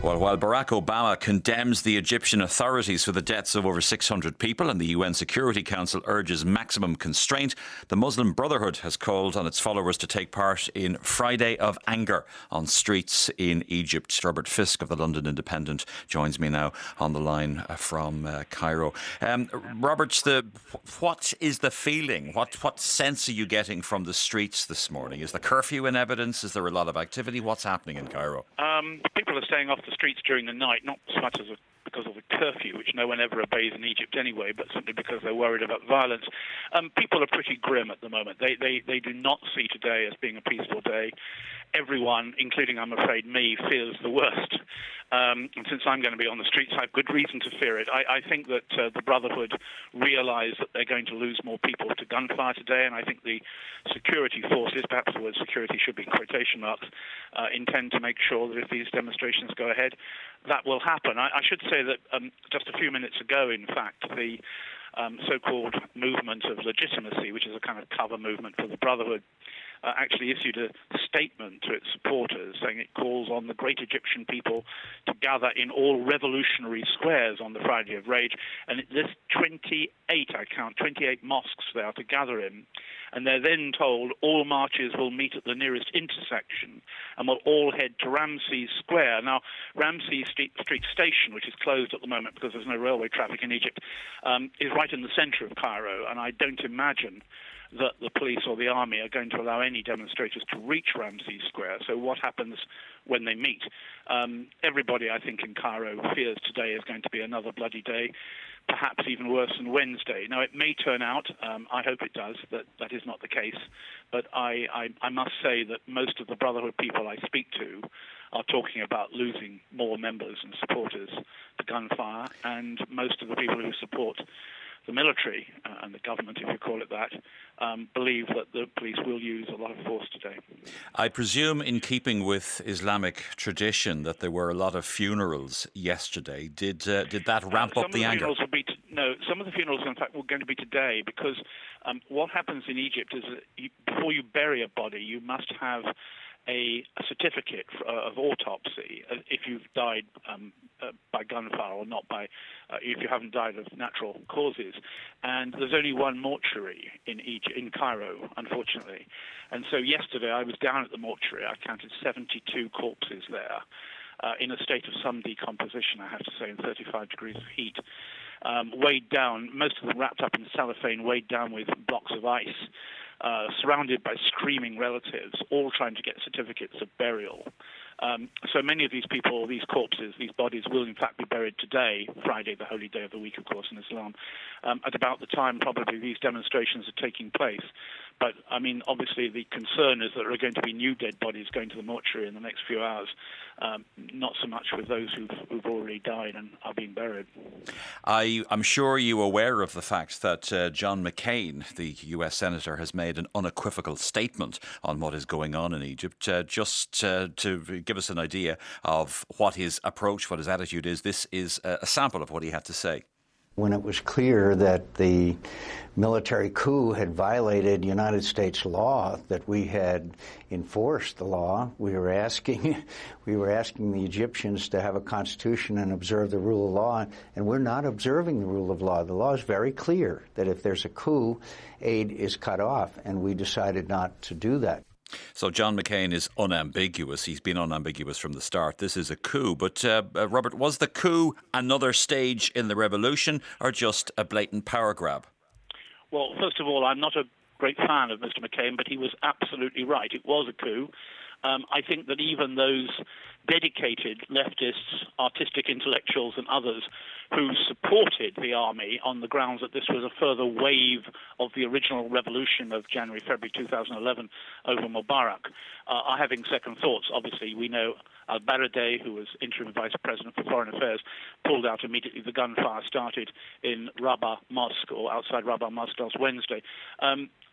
Well, while Barack Obama condemns the Egyptian authorities for the deaths of over 600 people and the UN Security Council urges maximum constraint, the Muslim Brotherhood has called on its followers to take part in Friday of Anger on streets in Egypt. Robert Fisk of the London Independent joins me now on the line from Cairo. Robert, what is the feeling? What sense are you getting from the streets this morning? Is the curfew in evidence? Is there a lot of activity? What's happening in Cairo? People are staying off the streets during the night, not so much as because of the curfew, which no one ever obeys in Egypt anyway, but simply because they're worried about violence. People are pretty grim at the moment. They do not see today as being a peaceful day. Everyone, including, I'm afraid, me, fears the worst. And since I'm going to be on the streets, I have good reason to fear it. I think that the Brotherhood realise that they're going to lose more people to gunfire today, and I think the security forces, perhaps the word security should be in quotation marks, intend to make sure that if these demonstrations go ahead, that will happen. I should say that just a few minutes ago, in fact, the so-called movement of legitimacy, which is a kind of cover movement for the Brotherhood, actually issued a statement to its supporters saying it calls on the great Egyptian people to gather in all revolutionary squares on the Friday of Rage. And it lists 28 mosques they are to gather in. And they're then told all marches will meet at the nearest intersection and will all head to Ramses Square. Now, Ramses Street Station, which is closed at the moment because there's no railway traffic in Egypt, is right in the centre of Cairo, and I don't imagine that the police or the army are going to allow any demonstrators to reach Ramses Square. So what happens when they meet? Everybody, I think, in Cairo fears today is going to be another bloody day, perhaps even worse than Wednesday. Now, it may turn out, I hope it does, that is not the case, but I must say that most of the Brotherhood people I speak to are talking about losing more members and supporters to gunfire, and most of the people who support the military and the government, if you call it that, believe that the police will use a lot of force today. I presume, in keeping with Islamic tradition, that there were a lot of funerals yesterday. Did that ramp up the anger? Some of the funerals, in fact, were going to be today, because what happens in Egypt is that before you bury a body, you must have a certificate of autopsy if you've died by gunfire or not if you haven't died of natural causes. And there's only one mortuary in Cairo, unfortunately. And so yesterday I was down at the mortuary. I counted 72 corpses there in a state of some decomposition, I have to say, in 35 degrees of heat. Weighed down, most of them wrapped up in cellophane, weighed down with blocks of ice. Surrounded by screaming relatives, all trying to get certificates of burial. So many of these people, these corpses, these bodies will in fact be buried today, Friday, the holy day of the week, of course, in Islam, at about the time probably these demonstrations are taking place. But, I mean, obviously the concern is that there are going to be new dead bodies going to the mortuary in the next few hours, not so much with those who've already died and are being buried. I'm sure you're aware of the fact that John McCain, the US Senator, has made an unequivocal statement on what is going on in Egypt. Just to give us an idea of what his approach, what his attitude is, this is a sample of what he had to say. When it was clear that the military coup had violated United States law, that we had enforced the law, we were asking the Egyptians to have a constitution and observe the rule of law, and we're not observing the rule of law. The law is very clear that if there's a coup, aid is cut off, and we decided not to do that. So John McCain is unambiguous. He's been unambiguous from the start. This is a coup. But, Robert, was the coup another stage in the revolution or just a blatant power grab? Well, first of all, I'm not a great fan of Mr. McCain, but he was absolutely right. It was a coup. I think that even those dedicated leftists, artistic intellectuals and others who supported the army on the grounds that this was a further wave of the original revolution of February 2011 over Mubarak, are having second thoughts. Obviously, we know al-Baradei, who was interim vice president for foreign affairs, pulled out immediately. The gunfire started in Rabah Mosque, or outside Rabah Mosque last Wednesday.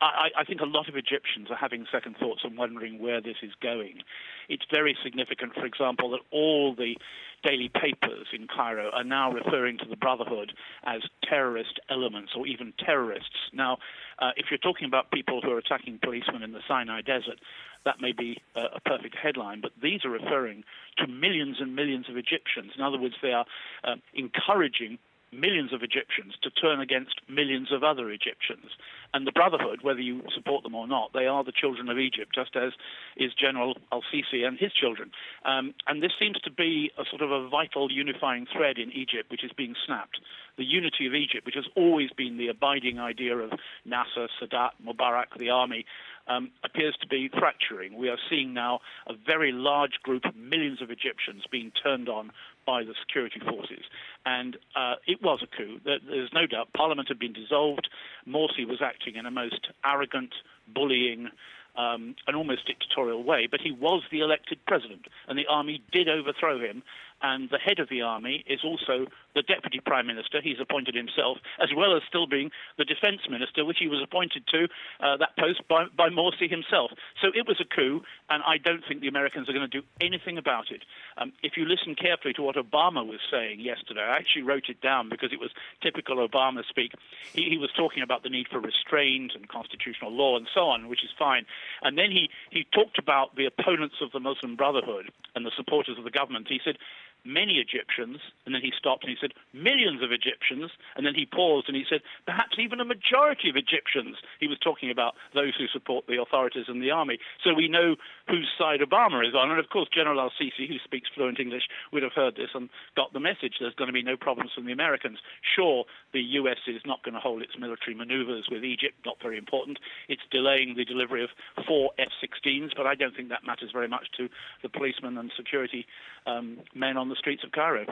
I think a lot of Egyptians are having second thoughts and wondering where this is going. It's very significant, for example, that all the daily papers in Cairo are now referring to the Brotherhood as terrorist elements or even terrorists. Now, if you're talking about people who are attacking policemen in the Sinai Desert, that may be a perfect headline, but these are referring to millions and millions of Egyptians. In other words, they are encouraging millions of Egyptians to turn against millions of other Egyptians. And the Brotherhood, whether you support them or not, they are the children of Egypt, just as is General al-Sisi and his children. And this seems to be a sort of a vital unifying thread in Egypt, which is being snapped. The unity of Egypt, which has always been the abiding idea of Nasser, Sadat, Mubarak, the army, appears to be fracturing. We are seeing now a very large group of millions of Egyptians being turned on by the security forces. And it was a coup. There's no doubt. Parliament had been dissolved. Morsi was acting in a most arrogant, bullying, an almost dictatorial way, but he was the elected president, and the army did overthrow him. And the head of the army is also the deputy prime minister. He's appointed himself, as well as still being the defense minister, which he was appointed to that post by Morsi himself. So it was a coup, and I don't think the Americans are going to do anything about it. If you listen carefully to what Obama was saying yesterday, I actually wrote it down because it was typical Obama speak. He was talking about the need for restraint and constitutional law and so on, which is fine. And then he talked about the opponents of the Muslim Brotherhood and the supporters of the government. He said, many Egyptians, and then he stopped and he said, millions of Egyptians, and then he paused and he said, perhaps even a majority of Egyptians. He was talking about those who support the authorities and the army. So we know whose side Obama is on. And of course, General al-Sisi, who speaks fluent English, would have heard this and got the message. There's going to be no problems from the Americans. Sure, the US is not going to hold its military maneuvers with Egypt, not very important. It's delaying the delivery of 4 F-16s, but I don't think that matters very much to the policemen and security men on the streets of Cairo.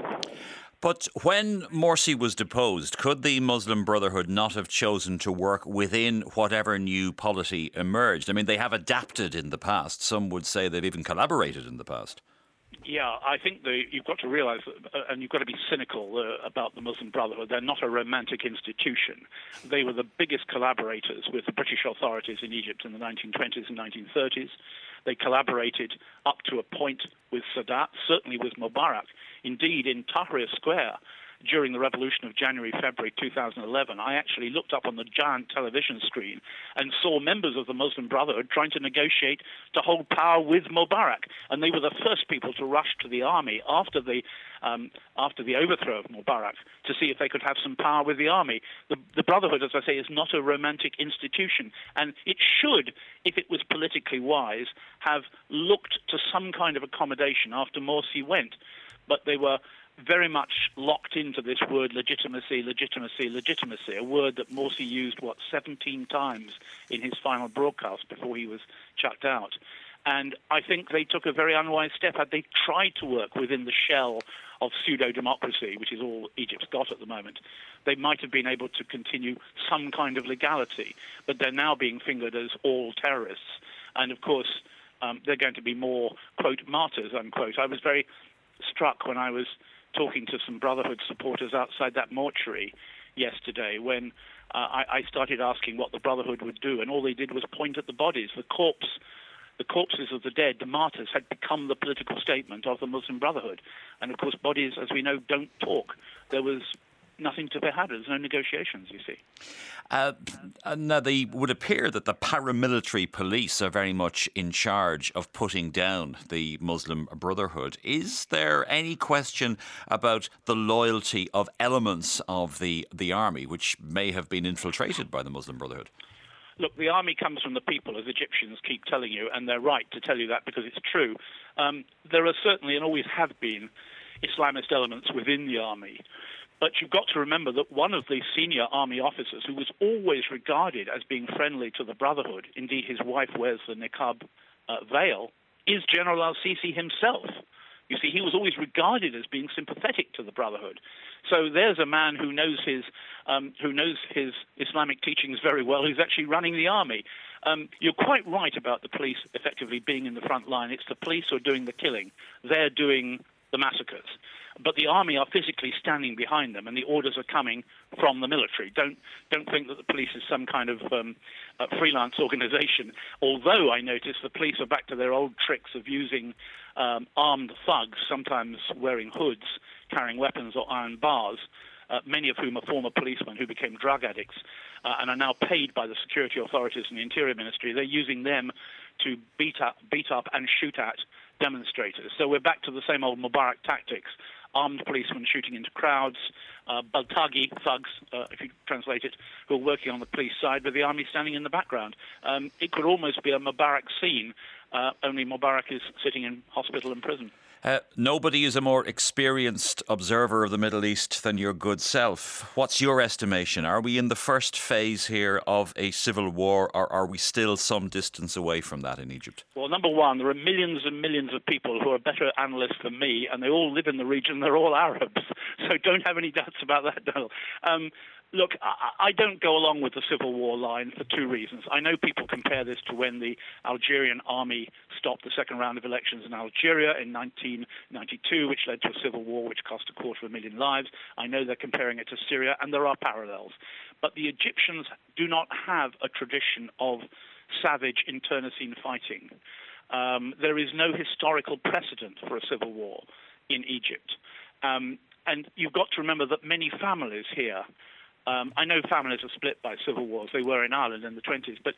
But when Morsi was deposed, could the Muslim Brotherhood not have chosen to work within whatever new polity emerged? I mean, they have adapted in the past. Some would say they've even collaborated in the past. Yeah, I think you've got to realise, and you've got to be cynical about the Muslim Brotherhood. They're not a romantic institution. They were the biggest collaborators with the British authorities in Egypt in the 1920s and 1930s. They collaborated up to a point with Sadat, certainly with Mubarak. Indeed, in Tahrir Square, during the revolution of January-February 2011, I actually looked up on the giant television screen and saw members of the Muslim Brotherhood trying to negotiate to hold power with Mubarak. And they were the first people to rush to the army after the overthrow of Mubarak to see if they could have some power with the army. The Brotherhood, as I say, is not a romantic institution. And it should, if it was politically wise, have looked to some kind of accommodation after Morsi went. But they were very much locked into this word legitimacy, legitimacy, legitimacy, a word that Morsi used, 17 times in his final broadcast before he was chucked out. And I think they took a very unwise step. Had they tried to work within the shell of pseudo-democracy, which is all Egypt's got at the moment, they might have been able to continue some kind of legality. But they're now being fingered as all terrorists. And of course, they're going to be more, quote, martyrs, unquote. I was very struck when I was talking to some Brotherhood supporters outside that mortuary yesterday when I started asking what the Brotherhood would do, and all they did was point at the bodies. The corpses of the dead, the martyrs, had become the political statement of the Muslim Brotherhood. And of course, bodies, as we know, don't talk. There was nothing to be had. There's no negotiations, you see. Now, they would appear that the paramilitary police are very much in charge of putting down the Muslim Brotherhood. Is there any question about the loyalty of elements of the army, which may have been infiltrated by the Muslim Brotherhood? Look, the army comes from the people, as Egyptians keep telling you, and they're right to tell you that because it's true. There are certainly and always have been Islamist elements within the army. But you've got to remember that one of the senior army officers, who was always regarded as being friendly to the Brotherhood, indeed his wife wears the niqab veil, is General al-Sisi himself. You see, he was always regarded as being sympathetic to the Brotherhood. So there's a man who knows his Islamic teachings very well, who's actually running the army. You're quite right about the police effectively being in the front line. It's the police who are doing the killing. They're doing the massacres. But the army are physically standing behind them, and the orders are coming from the military. Don't think that the police is some kind of freelance organization. Although I notice the police are back to their old tricks of using armed thugs, sometimes wearing hoods, carrying weapons or iron bars, many of whom are former policemen who became drug addicts and are now paid by the security authorities and the Interior Ministry. They're using them to beat up and shoot at demonstrators. So we're back to the same old Mubarak tactics. Armed policemen shooting into crowds, Baltagi thugs, if you translate it, who are working on the police side, with the army standing in the background. It could almost be a Mubarak scene, only Mubarak is sitting in hospital and prison. Nobody is a more experienced observer of the Middle East than your good self. What's your estimation? Are we in the first phase here of a civil war, or are we still some distance away from that in Egypt? Well, number one, there are millions and millions of people who are better analysts than me, and they all live in the region. They're all Arabs, so don't have any doubts about that, Donald. Look, I don't go along with the civil war line for two reasons. I know people compare this to when the Algerian army stopped the second round of elections in Algeria in 1992, which led to a civil war which cost 250,000 lives. I know they're comparing it to Syria, and there are parallels. But the Egyptians do not have a tradition of savage internecine fighting. There is no historical precedent for a civil war in Egypt. And you've got to remember that many families here, I know families are split by civil wars. They were in Ireland in the 1920s. But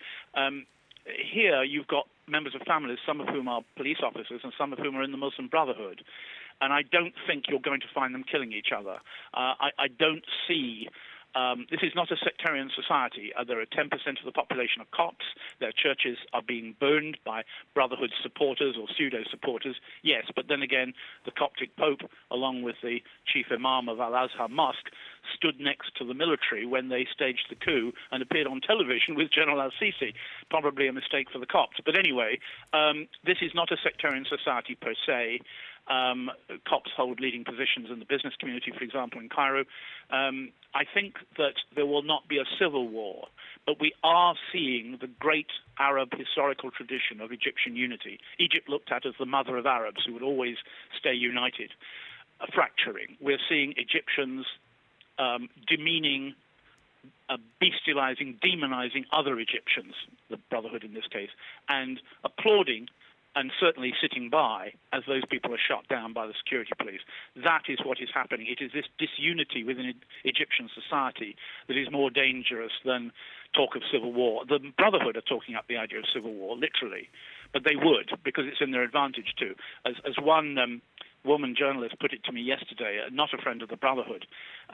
here you've got members of families, some of whom are police officers and some of whom are in the Muslim Brotherhood. And I don't think you're going to find them killing each other. I don't see... this is not a sectarian society. There are 10% of the population of Copts. Their churches are being burned by Brotherhood supporters or pseudo-supporters. Yes, but then again, the Coptic Pope, along with the chief imam of Al-Azhar Mosque, stood next to the military when they staged the coup and appeared on television with General al-Sisi. Probably a mistake for the Copts. But anyway, this is not a sectarian society per se. Copts hold leading positions in the business community, for example, in Cairo. I think that there will not be a civil war, but we are seeing the great Arab historical tradition of Egyptian unity. Egypt looked at as the mother of Arabs who would always stay united, fracturing. We're seeing Egyptians demeaning, bestializing, demonizing other Egyptians, the Brotherhood in this case, and applauding and certainly sitting by as those people are shot down by the security police. That is what is happening. It is this disunity within Egyptian society that is more dangerous than talk of civil war. The Brotherhood are talking up the idea of civil war, literally, but they would, because it's in their advantage too. As one woman journalist put it to me yesterday, not a friend of the Brotherhood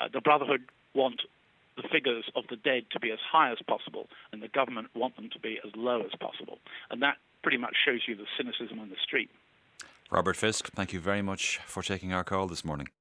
want the figures of the dead to be as high as possible, and the government want them to be as low as possible. And that pretty much shows you the cynicism on the street. Robert Fisk, thank you very much for taking our call this morning.